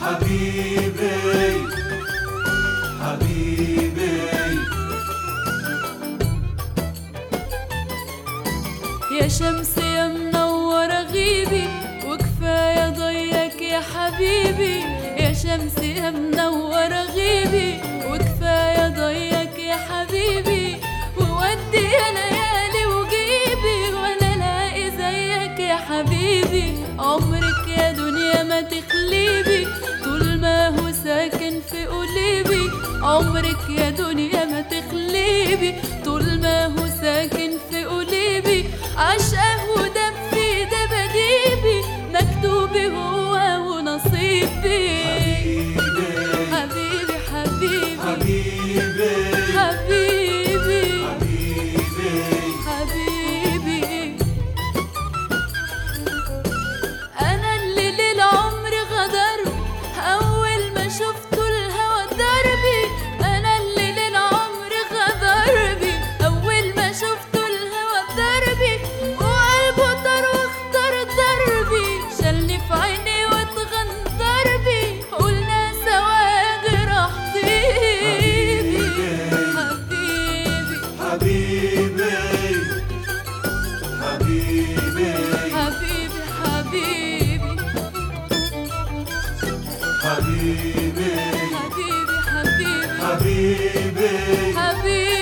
حبيبي حبيبي. يا شمس يا منورة غيبي وكفاية ضيك يا حبيبي. يا شمس يا منورة غيبي وكفاية ضيك يا حبيبي. وودي يا ليالي وجيبي ولا لاقي زيك يا حبيبي. عمرك يا دنيا ما تخليبي طول ما هو ساكن في قلبي. عمرك يا دنيا ما تخليبي طول ما هو ساكن في قلبي. عشقه ودم في دباديبي مكتوبي هو ونصيبي. حبيبي حبيبي حبيبي حبيبي حبيبي حبيبي. أنا اللي للعمر غدر أول ما شفته الهوى دربي. أنا اللي للعمر غدر بي أول ما شفته الهوى دربي. وقلبه طار واختار دربي شالني في عيني واتغندر بي. قلنا سوا راح طيبي. حبيبي حبيبي حبيبي حبيبي حبيبي حبيبي حبيبي حبيبي حبيبي حبيبي